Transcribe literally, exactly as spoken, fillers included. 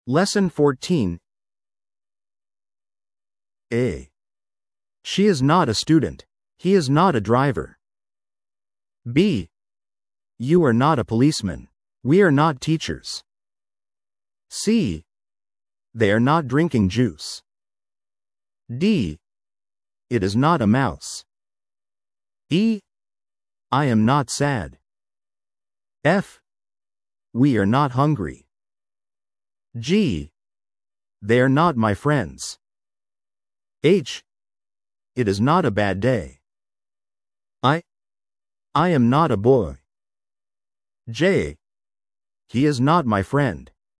Lesson fourteen. A. She is not a student. He is not a driver. B. You are not a policeman. We are not teachers. C. They are not drinking juice. D. It is not a mouse. E. I am not sad. F. We are not hungry. G. They are not my friends. H. It is not a bad day. I. I am not a boy. J. He is not my friend.